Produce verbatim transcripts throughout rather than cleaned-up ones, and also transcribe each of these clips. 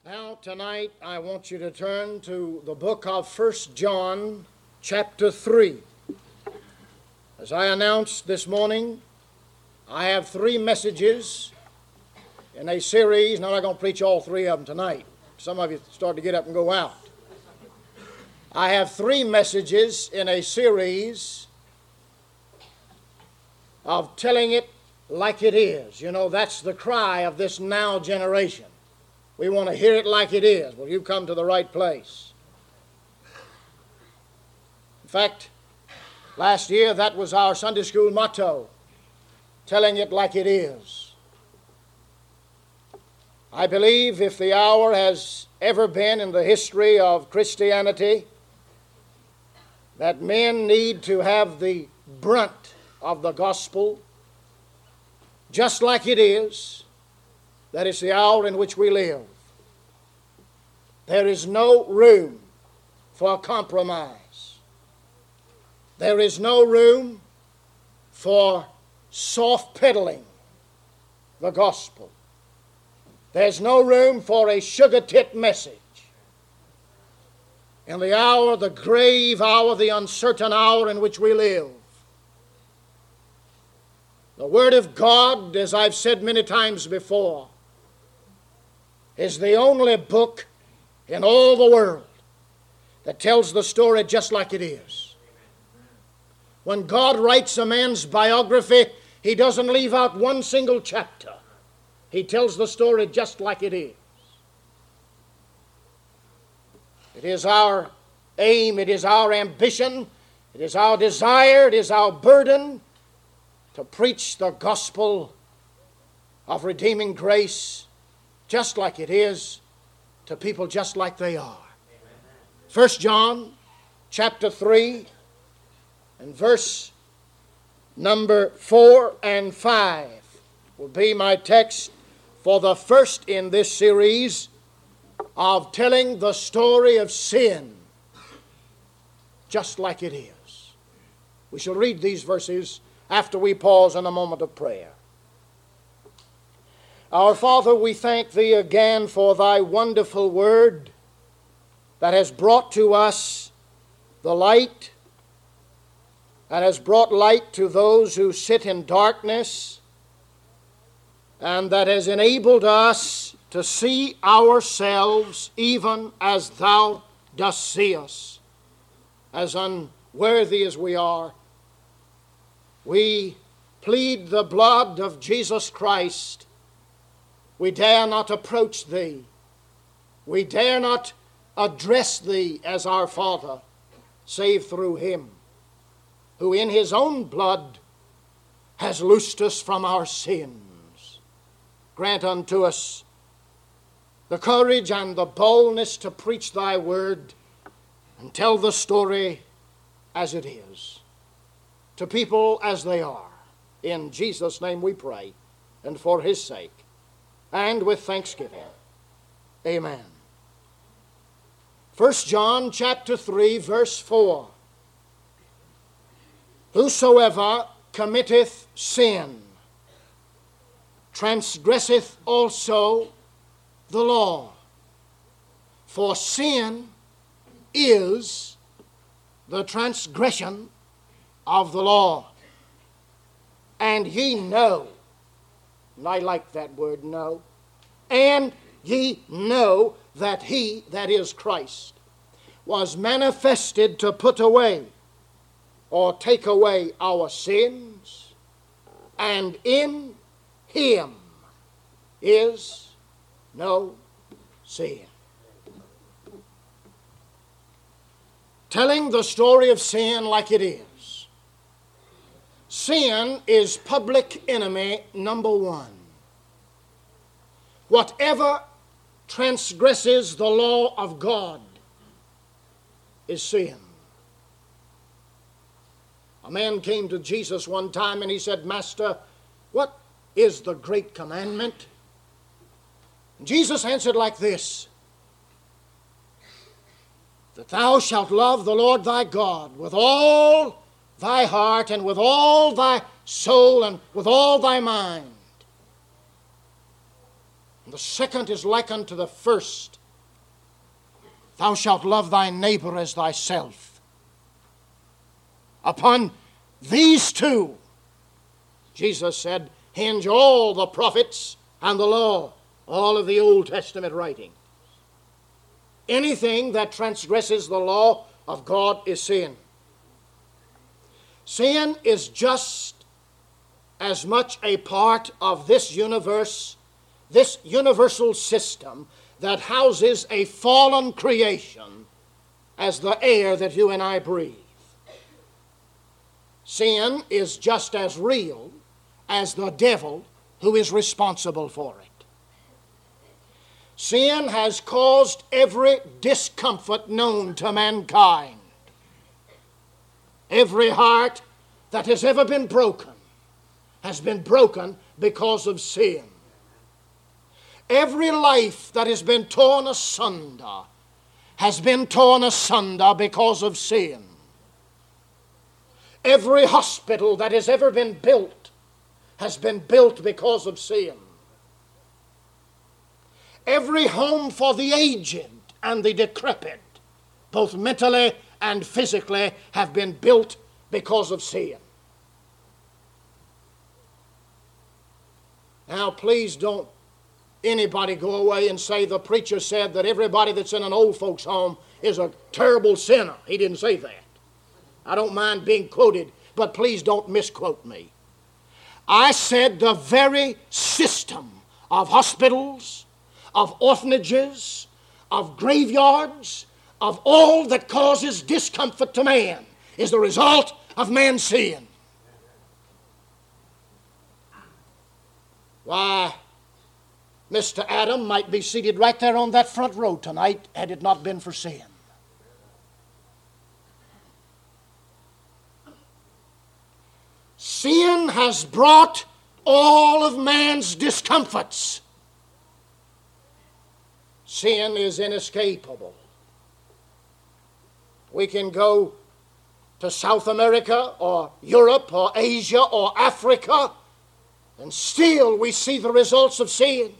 Now, tonight, I want you to turn to the book of First John, chapter three. As I announced this morning, I have three messages in a series. Now, I'm not going to preach all three of them tonight. Some of you start to get up and go out. I have three messages in a series of telling it like it is. You know, that's the cry of this now generation. We want to hear it like it is. Well, you've come to the right place. In fact, last year that was our Sunday school motto, telling it like it is. I believe if the hour has ever been in the history of Christianity that men need to have the brunt of the gospel just like it is, that is the hour in which we live. There is no room for compromise. There is no room for soft peddling the gospel. There's no room for a sugar-tit message. In the hour, the grave hour, the uncertain hour in which we live, the Word of God, as I've said many times before, is the only book in all the world that tells the story just like it is. When God writes a man's biography, He doesn't leave out one single chapter. He tells the story just like it is. It is our aim, it is our ambition, it is our desire, it is our burden to preach the gospel of redeeming grace just like it is to people just like they are. First John chapter three and verse number four and five will be my text for the first in this series of telling the story of sin just like it is. We shall read these verses after we pause in a moment of prayer. Our Father, we thank Thee again for Thy wonderful word that has brought to us the light, that has brought light to those who sit in darkness, and that has enabled us to see ourselves even as Thou dost see us, as unworthy as we are. We plead the blood of Jesus Christ. We dare not approach Thee. We dare not address Thee as our Father, save through Him, who in His own blood has loosed us from our sins. Grant unto us the courage and the boldness to preach Thy word and tell the story as it is, to people as they are. In Jesus' name we pray, and for His sake, and with thanksgiving. Amen. First John chapter three, verse four. Whosoever committeth sin transgresseth also the law. For sin is the transgression of the law. And ye know, and I like that word, know, and ye know that He, that is Christ, was manifested to put away or take away our sins, and in Him is no sin. Telling the story of sin like it is. Sin is public enemy number one. Whatever transgresses the law of God is sin. A man came to Jesus one time and he said, Master, what is the great commandment? And Jesus answered like this, that thou shalt love the Lord thy God with all thy heart and with all thy soul and with all thy mind. The second is like unto the first. Thou shalt love thy neighbor as thyself. Upon these two, Jesus said, hinge all the prophets and the law, all of the Old Testament writing. Anything that transgresses the law of God is sin. Sin is just as much a part of this universe, this universal system that houses a fallen creation, as the air that you and I breathe. Sin is just as real as the devil who is responsible for it. Sin has caused every discomfort known to mankind. Every heart that has ever been broken has been broken because of sin. Every life that has been torn asunder has been torn asunder because of sin. Every hospital that has ever been built has been built because of sin. Every home for the aged and the decrepit, both mentally and physically, have been built because of sin. Now, please don't anybody go away and say the preacher said that everybody that's in an old folks' home is a terrible sinner. He didn't say that. I don't mind being quoted, but please don't misquote me. I said the very system of hospitals, of orphanages, of graveyards, of all that causes discomfort to man is the result of man's sin. Why, Mister Adam might be seated right there on that front row tonight had it not been for sin. Sin has brought all of man's discomforts. Sin is inescapable. We can go to South America or Europe or Asia or Africa, and still we see the results of sin.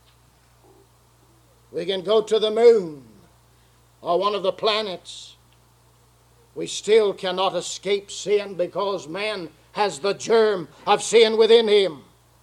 We can go to the moon or one of the planets. We still cannot escape sin because man has the germ of sin within him.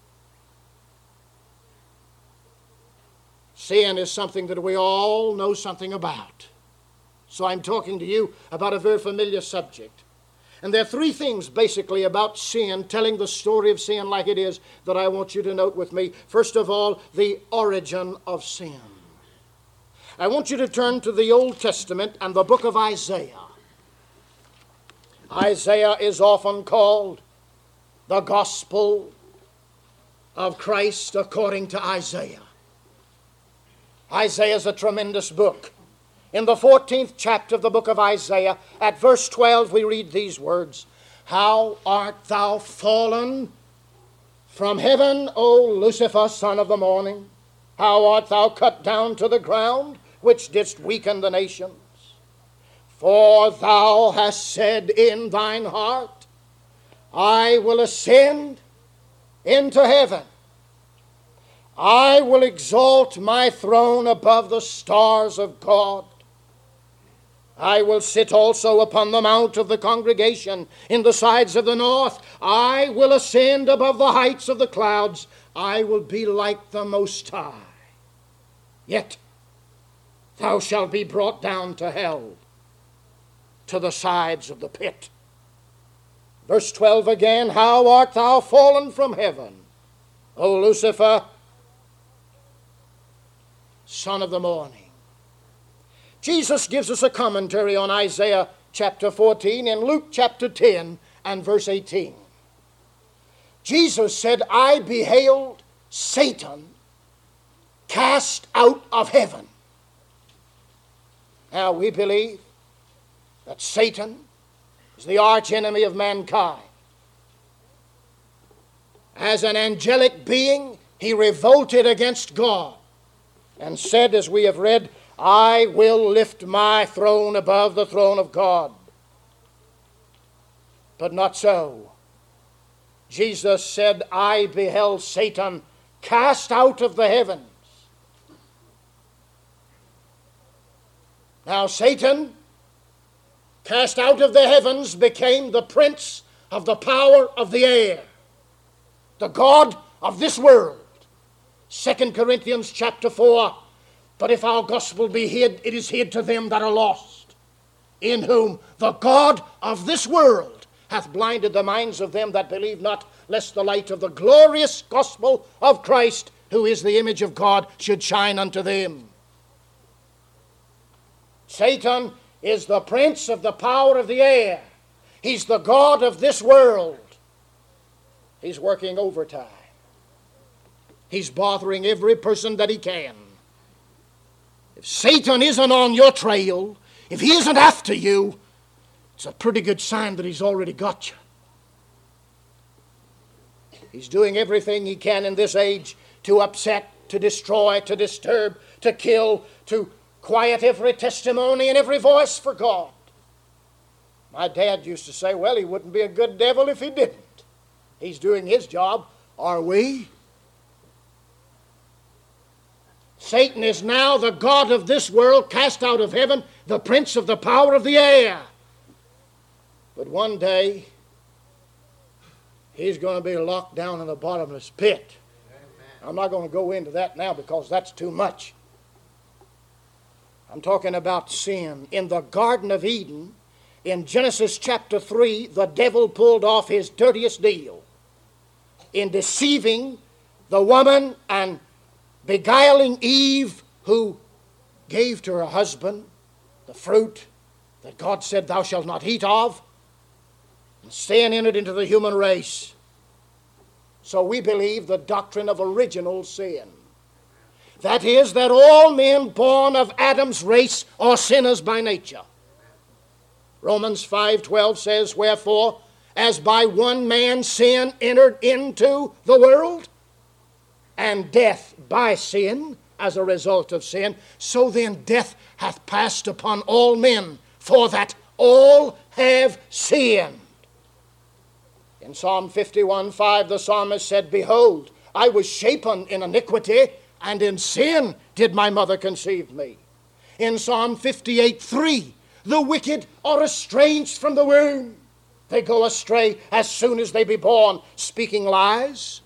Sin is something that we all know something about. So I'm talking to you about a very familiar subject. And there are three things basically about sin, telling the story of sin like it is, that I want you to note with me. First of all, the origin of sin. I want you to turn to the Old Testament and the book of Isaiah. Isaiah is often called the gospel of Christ according to Isaiah. Isaiah is a tremendous book. In the fourteenth chapter of the book of Isaiah, at verse twelve, we read these words, "How art thou fallen from heaven, O Lucifer, son of the morning? How art thou cut down to the ground, which didst weaken the nations? For thou hast said in thine heart, I will ascend into heaven. I will exalt my throne above the stars of God. I will sit also upon the mount of the congregation in the sides of the north. I will ascend above the heights of the clouds. I will be like the Most High. Yet thou shalt be brought down to hell, to the sides of the pit." Verse twelve again, "How art thou fallen from heaven, O Lucifer, son of the morning." Jesus gives us a commentary on Isaiah chapter fourteen in Luke chapter ten and verse eighteen. Jesus said, "I beheld Satan cast out of heaven." Now we believe that Satan is the arch enemy of mankind. As an angelic being, he revolted against God and said, as we have read, "I will lift my throne above the throne of God." But not so. Jesus said, "I beheld Satan cast out of the heavens." Now Satan, cast out of the heavens, became the prince of the power of the air, the god of this world. Second Corinthians chapter four, but if our gospel be hid, it is hid to them that are lost, in whom the God of this world hath blinded the minds of them that believe not, lest the light of the glorious gospel of Christ, who is the image of God, should shine unto them. Satan is the prince of the power of the air. He's the god of this world. He's working overtime. He's bothering every person that he can. If Satan isn't on your trail, if he isn't after you, it's a pretty good sign that he's already got you. He's doing everything he can in this age to upset, to destroy, to disturb, to kill, to quiet every testimony and every voice for God. My dad used to say, well, he wouldn't be a good devil if he didn't. He's doing his job. Are we? Satan is now the god of this world, cast out of heaven, the prince of the power of the air. But one day, he's going to be locked down in the bottomless pit. Amen. I'm not going to go into that now because that's too much. I'm talking about sin. In the Garden of Eden, in Genesis chapter three, the devil pulled off his dirtiest deal in deceiving the woman and beguiling Eve, who gave to her husband the fruit that God said, thou shalt not eat of, and sin entered into the human race. So we believe the doctrine of original sin. That is, that all men born of Adam's race are sinners by nature. Romans five twelve says, wherefore, as by one man sin entered into the world, and death by sin, as a result of sin, so then death hath passed upon all men, for that all have sinned. In Psalm fifty-one five, the psalmist said, behold, I was shapen in iniquity, and in sin did my mother conceive me. In Psalm fifty-eight three, the wicked are estranged from the womb. They go astray as soon as they be born, speaking lies.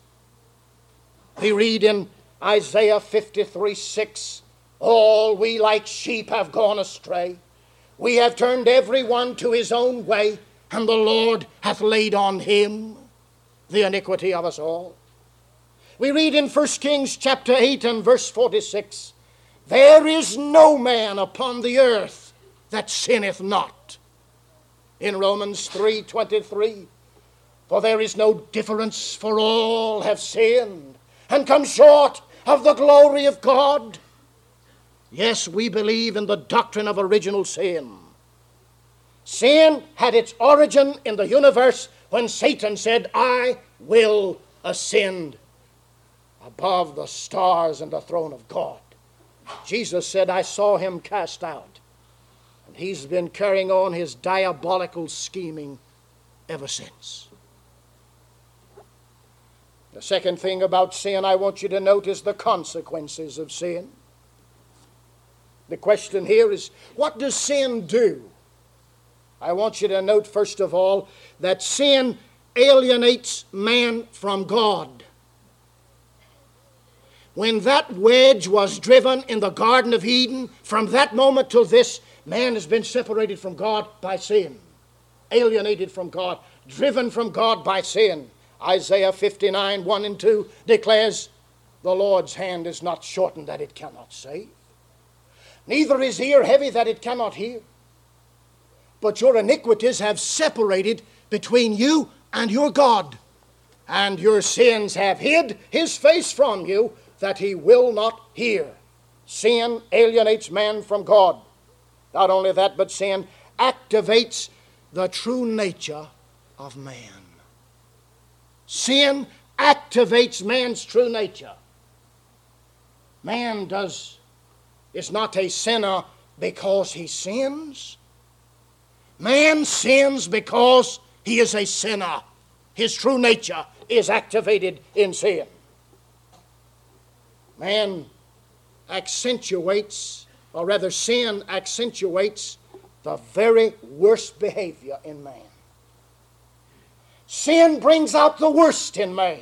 We read in Isaiah fifty-three six, all we like sheep have gone astray. We have turned every one to his own way, and the Lord hath laid on him the iniquity of us all. We read in First Kings chapter eight and verse forty-six, there is no man upon the earth that sinneth not. In Romans three twenty-three, for there is no difference, for all have sinned and come short of the glory of God. Yes, we believe in the doctrine of original sin. Sin had its origin in the universe when Satan said, I will ascend above the stars and the throne of God. Jesus said, I saw him cast out. And he's been carrying on his diabolical scheming ever since. The second thing about sin I want you to note is the consequences of sin. The question here is, what does sin do? I want you to note, first of all, that sin alienates man from God. When that wedge was driven in the Garden of Eden, from that moment till this, man has been separated from God by sin, alienated from God, driven from God by sin. Isaiah fifty-nine one and two declares, the Lord's hand is not shortened that it cannot save, neither is ear heavy that it cannot hear. But your iniquities have separated between you and your God, and your sins have hid his face from you, that he will not hear. Sin alienates man from God. Not only that, but sin activates the true nature of man. Sin activates man's true nature. Man does is not a sinner because he sins. Man sins because he is a sinner. His true nature is activated in sin. Man accentuates or rather sin accentuates the very worst behavior in man. Sin brings out the worst in man.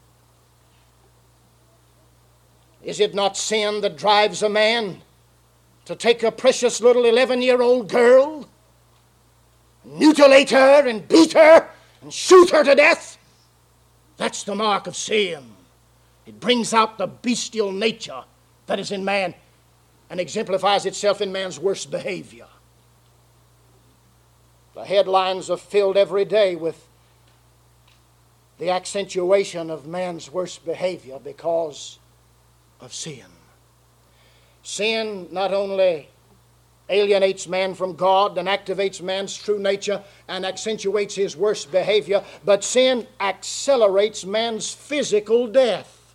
Is it not sin that drives a man to take a precious little eleven-year-old girl, mutilate her and beat her and shoot her to death? That's the mark of sin. It brings out the bestial nature that is in man and exemplifies itself in man's worst behavior. The headlines are filled every day with the accentuation of man's worst behavior because of sin. Sin not only alienates man from God and activates man's true nature and accentuates his worst behavior, but sin accelerates man's physical death.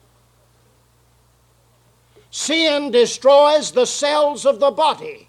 Sin destroys the cells of the body.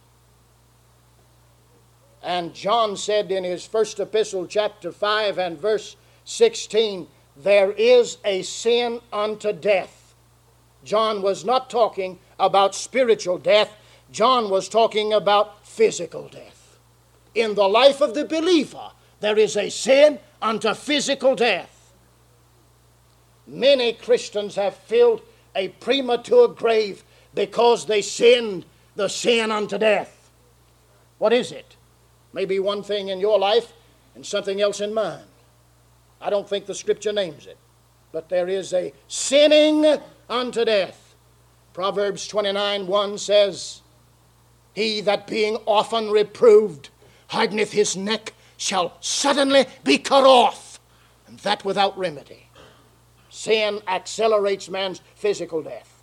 And John said in his first epistle, chapter five and verse sixteen, there is a sin unto death. John was not talking about spiritual death. John was talking about physical death. In the life of the believer, there is a sin unto physical death. Many Christians have filled a premature grave because they sinned the sin unto death. What is it? Maybe one thing in your life and something else in mine. I don't think the Scripture names it. But there is a sinning unto death. Proverbs twenty-nine one says, he that being often reproved hardeneth his neck shall suddenly be cut off, and that without remedy. Sin accelerates man's physical death.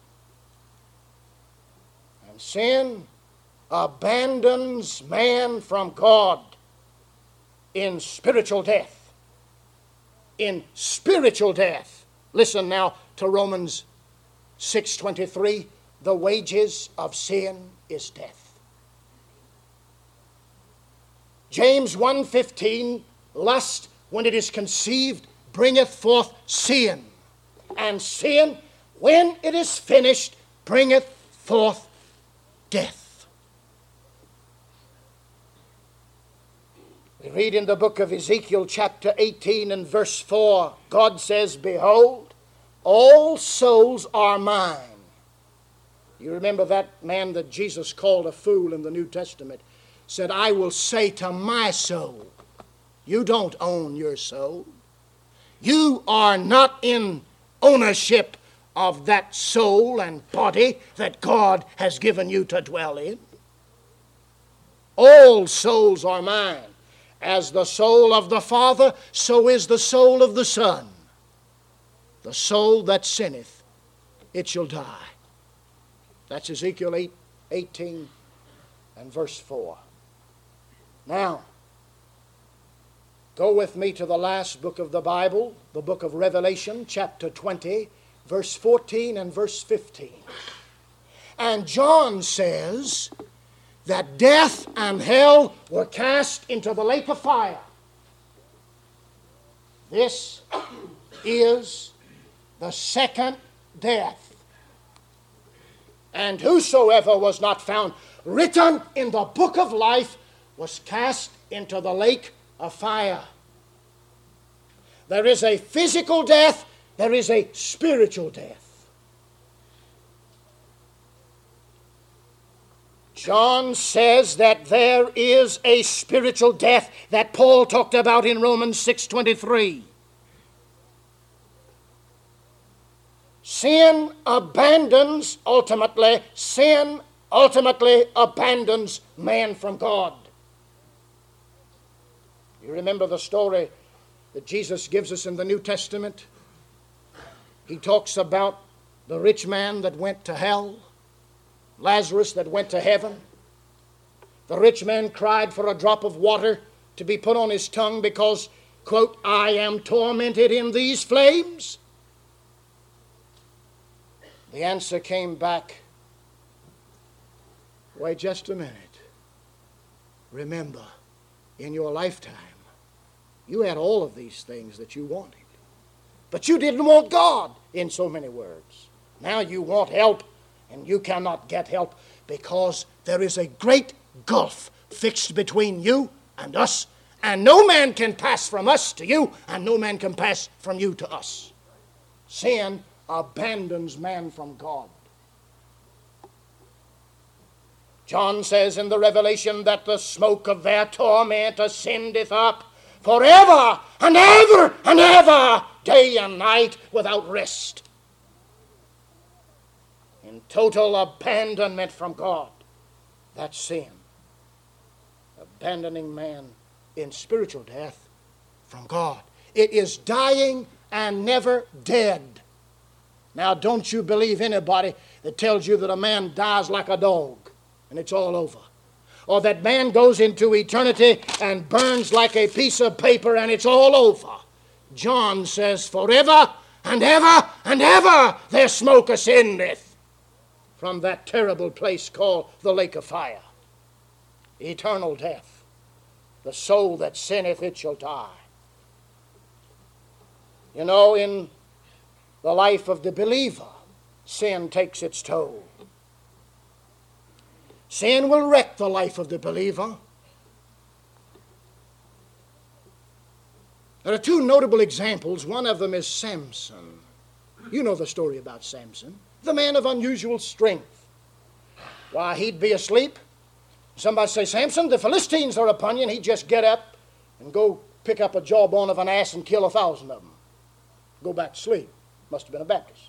And sin abandons man from God in spiritual death. In spiritual death. Listen now to Romans six twenty-three. The wages of sin is death. James one fifteen. Lust, when it is conceived, bringeth forth sin. And sin, when it is finished, bringeth forth death. We read in the book of Ezekiel chapter eighteen and verse four, God says, behold, all souls are mine. You remember that man that Jesus called a fool in the New Testament said, I will say to my soul, you don't own your soul. You are not in ownership of that soul and body that God has given you to dwell in. All souls are mine. As the soul of the Father, so is the soul of the Son. The soul that sinneth, it shall die. That's Ezekiel eight, eighteen and verse four. Now, go with me to the last book of the Bible, the book of Revelation, chapter twenty, verse fourteen and verse fifteen. And John says that death and hell were cast into the lake of fire. This is the second death. And whosoever was not found written in the book of life was cast into the lake of fire. There is a physical death, there is a spiritual death. John says that there is a spiritual death that Paul talked about in Romans six twenty-three. Sin abandons, ultimately, sin ultimately abandons man from God. You remember the story that Jesus gives us in the New Testament? He talks about the rich man that went to hell, Lazarus that went to heaven. The rich man cried for a drop of water to be put on his tongue because, quote, I am tormented in these flames. The answer came back, wait just a minute. Remember, in your lifetime, you had all of these things that you wanted. But you didn't want God, in so many words. Now you want help And you cannot get help because there is a great gulf fixed between you and us, and no man can pass from us to you, and no man can pass from you to us. Sin abandons man from God. John says in the Revelation that the smoke of their torment ascendeth up forever and ever and ever, day and night, without rest. In total abandonment from God. That's sin. Abandoning man in spiritual death from God. It is dying and never dead. Now, don't you believe anybody that tells you that a man dies like a dog and it's all over. Or that man goes into eternity and burns like a piece of paper and it's all over. John says, forever and ever and ever their smoke ascendeth from that terrible place called the lake of fire. Eternal death. The soul that sinneth, it shall die. You know, in the life of the believer, sin takes its toll. Sin will wreck the life of the believer. There are two notable examples. One of them is Samson. You know the story about Samson, the man of unusual strength. Why, he'd be asleep. Somebody say, Samson, the Philistines are upon you, and he'd just get up and go pick up a jawbone of an ass and kill a thousand of them. Go back to sleep. Must have been a Baptist.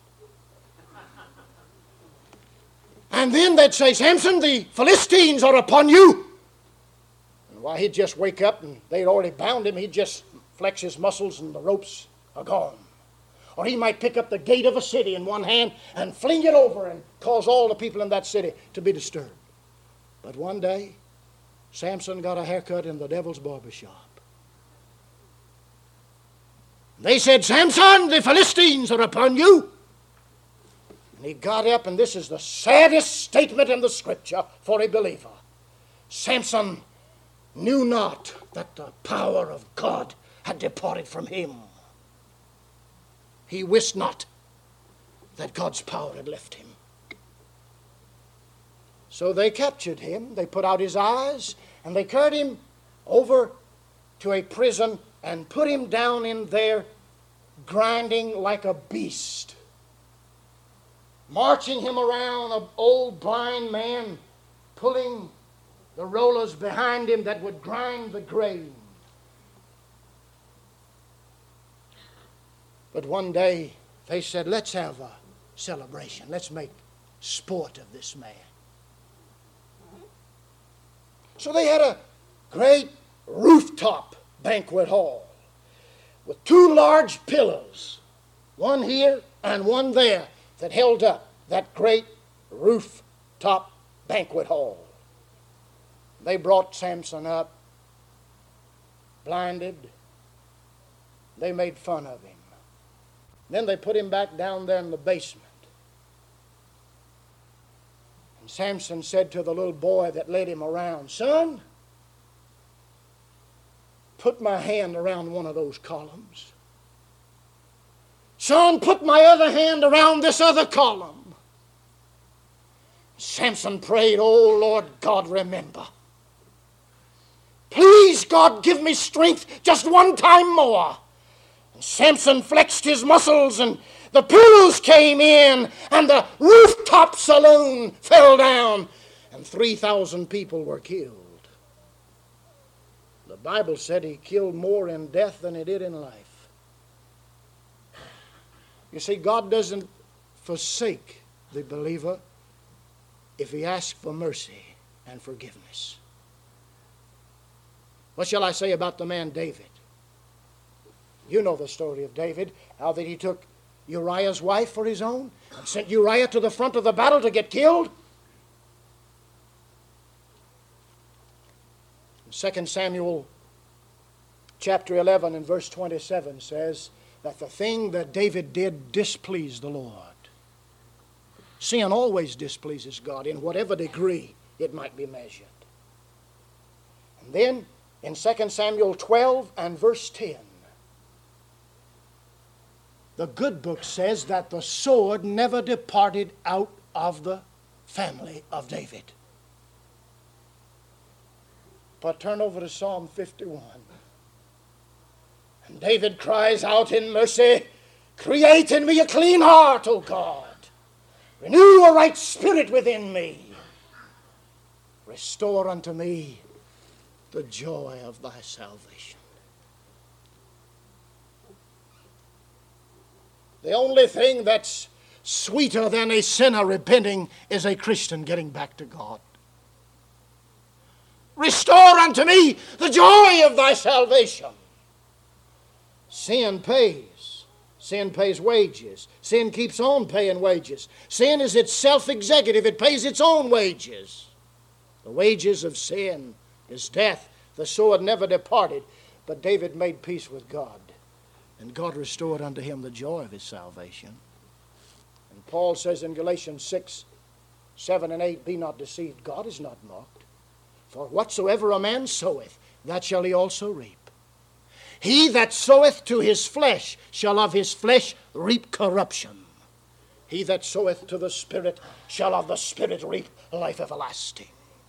And then they'd say, Samson, the Philistines are upon you. And why, he'd just wake up and they'd already bound him. He'd just flex his muscles and the ropes are gone. Or he might pick up the gate of a city in one hand and fling it over and cause all the people in that city to be disturbed. But one day, Samson got a haircut in the devil's barbershop. They said, Samson, the Philistines are upon you. And he got up, and this is the saddest statement in the Scripture for a believer. Samson knew not that the power of God had departed from him. He wist not that God's power had left him. So they captured him, they put out his eyes, and they carried him over to a prison and put him down in there, grinding like a beast. Marching him around, an old blind man, pulling the rollers behind him that would grind the grain. But one day they said, let's have a celebration. Let's make sport of this man. So they had a great rooftop banquet hall with two large pillars, one here and one there, that held up that great rooftop banquet hall. They brought Samson up, blinded. They made fun of him. Then they put him back down there in the basement. And Samson said to the little boy that led him around, son, put my hand around one of those columns. Son, put my other hand around this other column. Samson prayed, oh Lord God, remember. Please, God, give me strength just one time more. And Samson flexed his muscles, and the pillows came in, and the rooftop saloon fell down, and three thousand people were killed. The Bible said he killed more in death than he did in life. You see, God doesn't forsake the believer if he asks for mercy and forgiveness. What shall I say about the man David? You know the story of David, how that he took Uriah's wife for his own and sent Uriah to the front of the battle to get killed. Second Samuel chapter eleven and verse twenty-seven says that the thing that David did displeased the Lord. Sin always displeases God in whatever degree it might be measured. And then in Second Samuel twelve and verse ten, the good book says that the sword never departed out of the family of David. But turn over to Psalm fifty-one. And David cries out in mercy, create in me a clean heart, O God. Renew a right spirit within me. Restore unto me the joy of thy salvation. The only thing that's sweeter than a sinner repenting is a Christian getting back to God. Restore unto me the joy of thy salvation. Sin pays. Sin pays wages. Sin keeps on paying wages. Sin is itself executive. It pays its own wages. The wages of sin is death. The sword never departed. But David made peace with God. And God restored unto him the joy of his salvation. And Paul says in Galatians six, seven and eight, be not deceived. God is not mocked. For whatsoever a man soweth, that shall he also reap. He that soweth to his flesh shall of his flesh reap corruption. He that soweth to the Spirit shall of the Spirit reap life everlasting.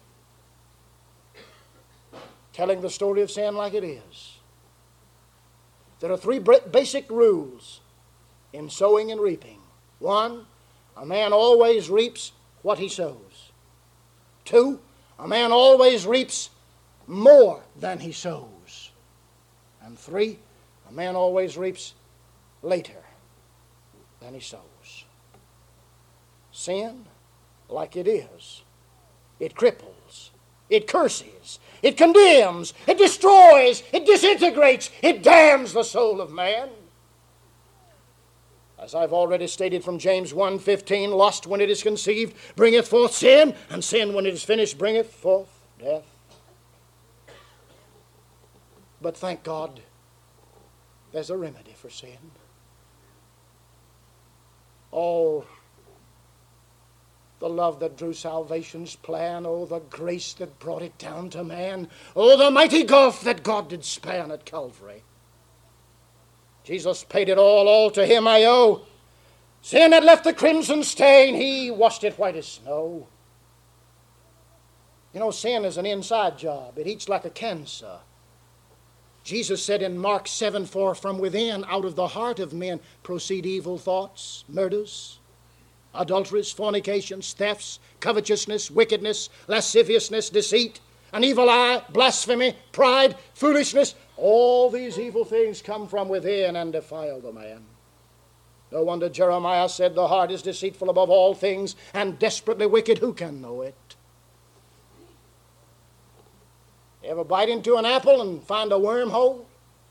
Telling the story of sin like it is. There are three basic rules in sowing and reaping. One, a man always reaps what he sows. Two, a man always reaps more than he sows. And three, a man always reaps later than he sows. Sin, like it is, it cripples, it curses, it condemns, it destroys, it disintegrates, it damns the soul of man. As I've already stated from James one fifteen, lust when it is conceived bringeth forth sin, and sin when it is finished bringeth forth death. But thank God, there's a remedy for sin. Oh, the love that drew salvation's plan. Oh, the grace that brought it down to man. Oh, the mighty gulf that God did span at Calvary. Jesus paid it all, all to him I owe. Sin had left the crimson stain, he washed it white as snow. You know, sin is an inside job. It eats like a cancer. Jesus said in Mark seven, for from within, out of the heart of men, proceed evil thoughts, murders, adulteries, fornications, thefts, covetousness, wickedness, lasciviousness, deceit, an evil eye, blasphemy, pride, foolishness. All these evil things come from within and defile the man. No wonder Jeremiah said, the heart is deceitful above all things and desperately wicked. Who can know it? You ever bite into an apple and find a wormhole?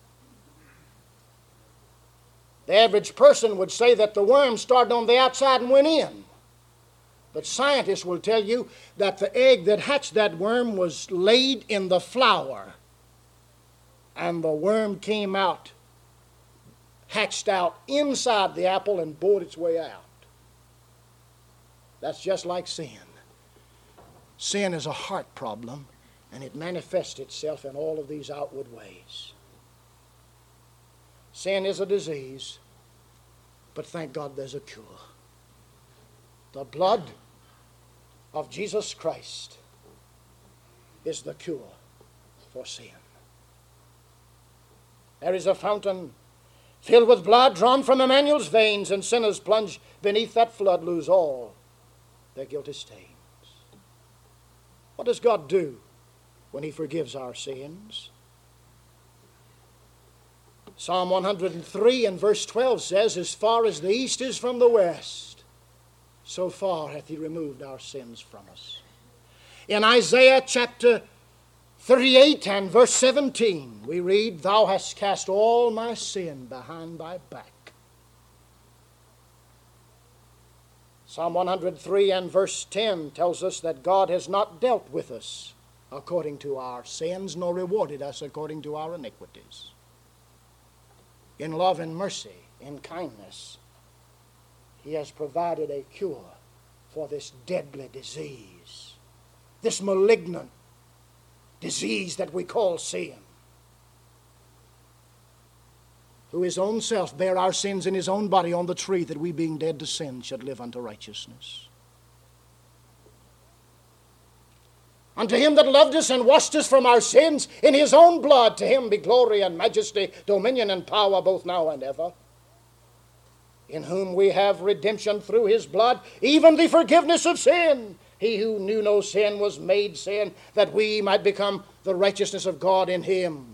The average person would say that the worm started on the outside and went in. But scientists will tell you that the egg that hatched that worm was laid in the flour. And the worm came out, hatched out inside the apple and bored its way out. That's just like sin. Sin is a heart problem, and it manifests itself in all of these outward ways. Sin is a disease, but thank God there's a cure. The blood of Jesus Christ is the cure for sin. There is a fountain filled with blood drawn from Emmanuel's veins, and sinners plunge beneath that flood lose all their guilty stains. What does God do when he forgives our sins? Psalm one hundred three and verse twelve says, as far as the east is from the west, so far hath he removed our sins from us. In Isaiah chapter thirty-eight and verse seventeen, we read, thou hast cast all my sin behind thy back. Psalm one hundred three and verse ten tells us that God has not dealt with us according to our sins, nor rewarded us according to our iniquities. In love and mercy, in kindness, he has provided a cure for this deadly disease, this malignant disease that we call sin. Who his own self bare our sins in his own body on the tree, that we being dead to sin should live unto righteousness. Unto him that loved us and washed us from our sins in his own blood, to him be glory and majesty, dominion and power, both now and ever. In whom we have redemption through his blood, even the forgiveness of sin. He who knew no sin was made sin, that we might become the righteousness of God in him.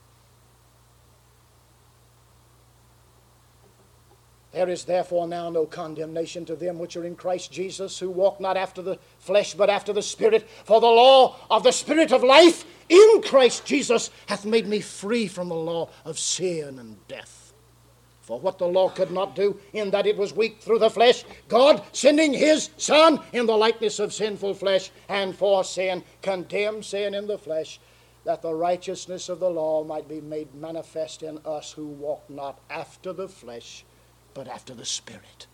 There is therefore now no condemnation to them which are in Christ Jesus, who walk not after the flesh, but after the Spirit. For the law of the Spirit of life in Christ Jesus hath made me free from the law of sin and death. For what the law could not do, in that it was weak through the flesh, God, sending his Son in the likeness of sinful flesh, and for sin, condemned sin in the flesh, that the righteousness of the law might be made manifest in us who walk not after the flesh, but after the Spirit.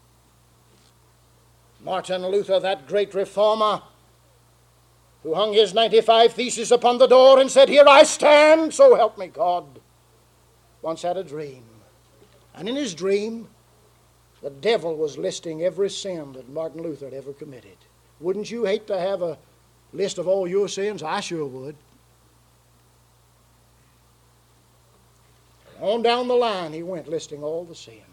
Martin Luther, that great reformer, who hung his ninety-five Theses upon the door and said, "Here I stand, so help me God," once had a dream. And in his dream, the devil was listing every sin that Martin Luther had ever committed. Wouldn't you hate to have a list of all your sins? I sure would. On down the line he went, listing all the sins.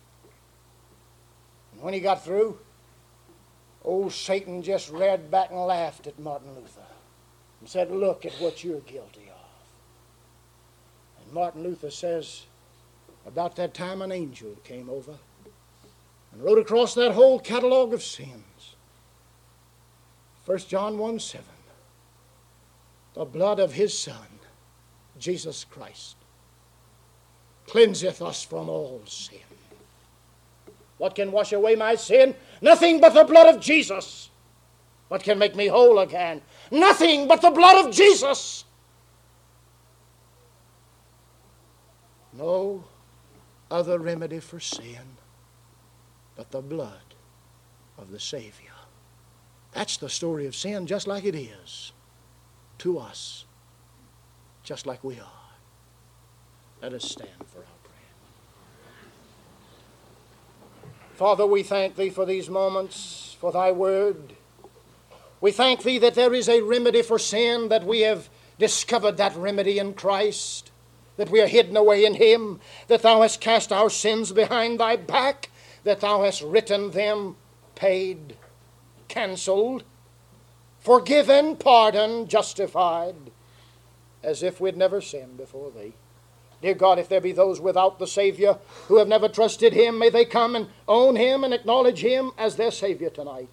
And when he got through, old Satan just reared back and laughed at Martin Luther and said, "Look at what you're guilty of." And Martin Luther says, about that time an angel came over and wrote across that whole catalog of sins. First John one seven. The blood of his Son, Jesus Christ, cleanseth us from all sin. What can wash away my sin? Nothing but the blood of Jesus. What can make me whole again? Nothing but the blood of Jesus. No other remedy for sin but the blood of the Savior. That's the story of sin, just like it is to us, just like we are. Let us stand for our prayer. Father, we thank thee for these moments, for thy word. We thank thee that there is a remedy for sin, that we have discovered that remedy in Christ, that we are hidden away in him, that thou hast cast our sins behind thy back, that thou hast written them, paid, canceled, forgiven, pardoned, justified, as if we'd never sinned before thee. Dear God, if there be those without the Savior who have never trusted him, may they come and own him and acknowledge him as their Savior tonight.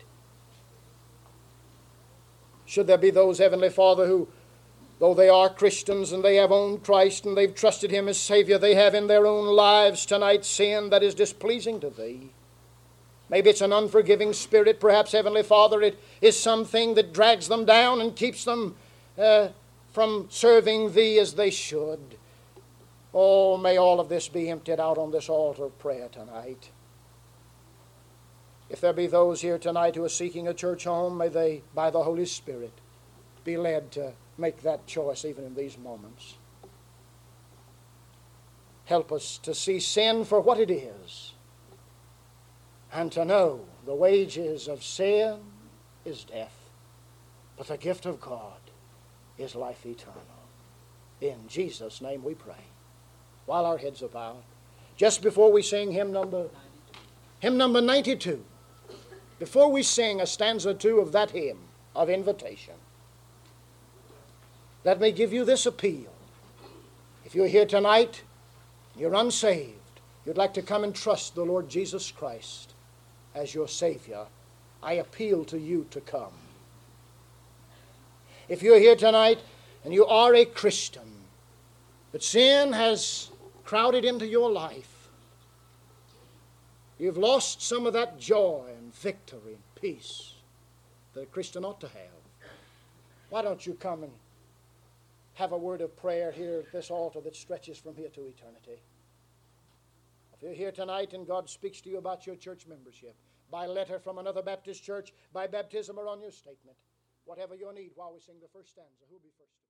Should there be those, Heavenly Father, who, though they are Christians and they have owned Christ and they've trusted him as Savior, they have in their own lives tonight sin that is displeasing to thee. Maybe it's an unforgiving spirit. Perhaps, Heavenly Father, it is something that drags them down and keeps them uh, from serving thee as they should. Oh, may all of this be emptied out on this altar of prayer tonight. If there be those here tonight who are seeking a church home, may they, by the Holy Spirit, be led to make that choice even in these moments. Help us to see sin for what it is, and to know the wages of sin is death, but the gift of God is life eternal. In Jesus' name we pray. While our heads are bowed, just before we sing hymn number, hymn number ninety-two, before we sing a stanza two of that hymn of invitation, let me give you this appeal. If you're here tonight, you're unsaved, you'd like to come and trust the Lord Jesus Christ as your Savior, I appeal to you to come. If you're here tonight and you are a Christian, but sin has crowded into your life, you've lost some of that joy and victory and peace that a Christian ought to have, why don't you come and have a word of prayer here at this altar that stretches from here to eternity? If you're here tonight and God speaks to you about your church membership, by letter from another Baptist church, by baptism, or on your statement, whatever your need, while we sing the first stanza, who'll be first?